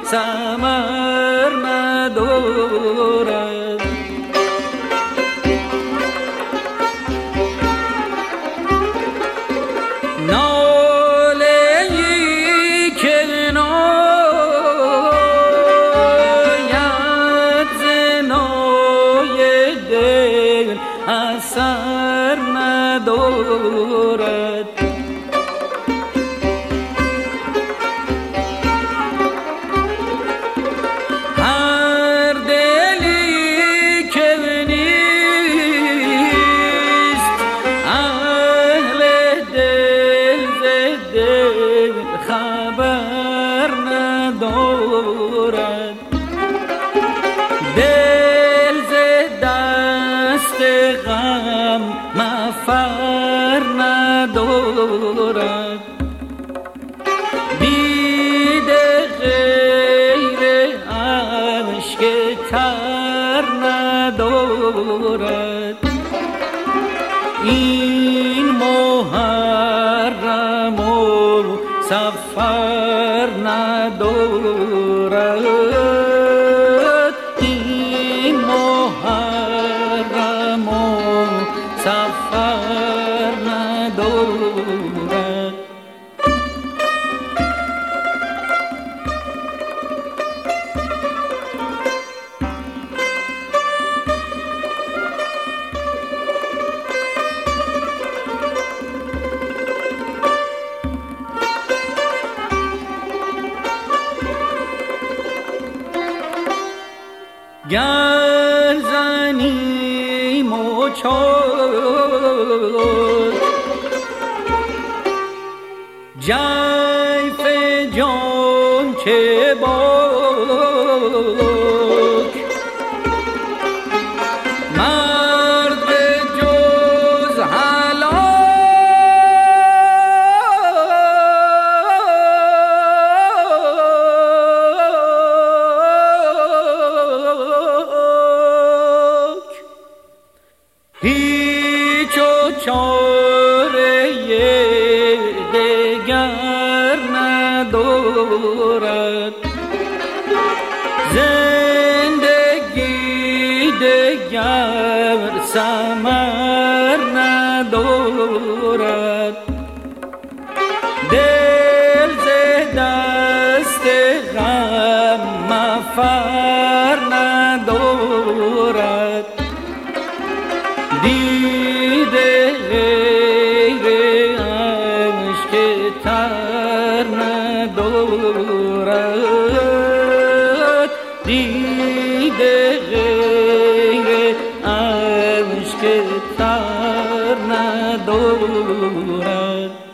ثمر ندارد. ناله‌ای که ناید ز نای دل اثر ندارد. هر دلی که نیست اهل دل ز دل خبر ندارد. دل ز دست غم مفر ندارد. دیده غیر اشک تر ندارد. این محرم و سفر ندارد. این محرم و سفر ندارد. گر زنیم و چاک جیف جان چه باک. مرد به جز هیچ و چاره دگر ندارد. زندگی دگر ثمر ندارد. دل ز دست غم مفر ندارد. دیده غیر اشک تر ندارد. دیده غیر اشک تر ندارد.